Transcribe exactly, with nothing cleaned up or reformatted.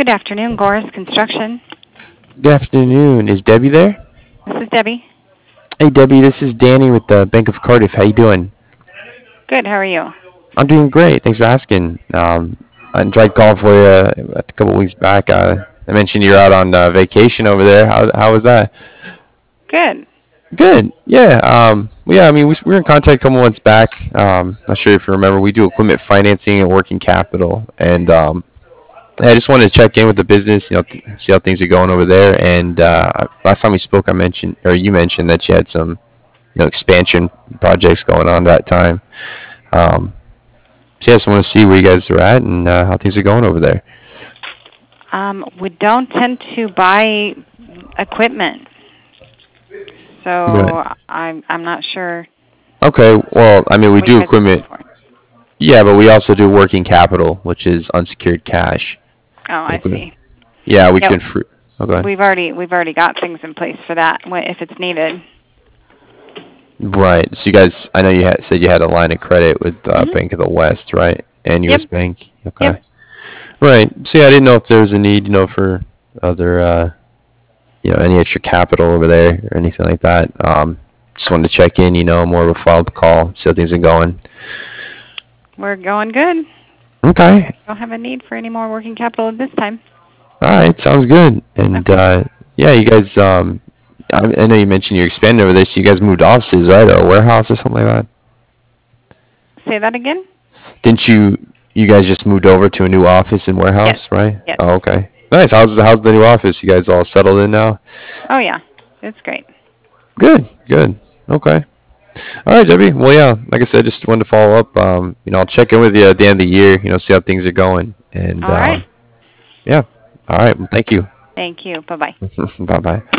Good afternoon, Goris Construction. Good afternoon. Is Debbie there? This is Debbie. Hey Debbie, this is Danny with the Bank of Cardiff. How you doing? Good, how are you? I'm doing great. Thanks for asking. Um, I tried calling for you a couple weeks back. Uh, I mentioned you're out on uh, vacation over there. How how was that? Good. Good. Yeah. Um, well, yeah. I mean, we, we were in contact a couple months back. Um, not sure if you remember. We do equipment financing and working capital, and um, yeah, I just wanted to check in with the business. You know, th- see how things are going over there. And uh, last time we spoke, I mentioned, or you mentioned that you had some, you know, expansion projects going on that time. Um, so yeah, I just want to see where you guys are at and uh, how things are going over there. Um, we don't tend to buy equipment, so Right. I'm I'm not sure Okay. Well, I mean, we what you do guys are looking equipment. for. Yeah, but we also do working capital, which is unsecured cash. Oh, I Like, we- see. yeah, we Yeah, can. Fr- okay. we've already we've already got things in place for that wh- if it's needed. Right. So you guys, I know you had said you had a line of credit with uh, Mhm. Bank of the West, right? And Yep. U S. Bank. Yep. Okay. Right. So yeah, I didn't know if there was a need, you know, for other, uh, you know, any extra capital over there or anything like that. Um, just wanted to check in, you know, more of a follow-up call, see how things are going. We're going good. Okay. Don't have a need for any more working capital at this time. All right. Sounds good. And Okay. uh, yeah, you guys. Um, I, I know you mentioned you're expanding over there. So you guys moved offices, right? Or a warehouse or something like that. Say that again? Didn't you? You guys just moved over to a new office and Yes. warehouse, right? Yes. Oh, okay. Nice. How's how's the new office? You guys all settled in now? Oh yeah. It's great. Good. Good. Okay. All right, Debbie. Well, yeah. Like I said, just wanted to follow up. Um, you know, I'll check in with you at the end of the year. You know, see how things are going. And All right. um, yeah. All right. Well, thank you. Thank you. Bye-bye. Bye bye.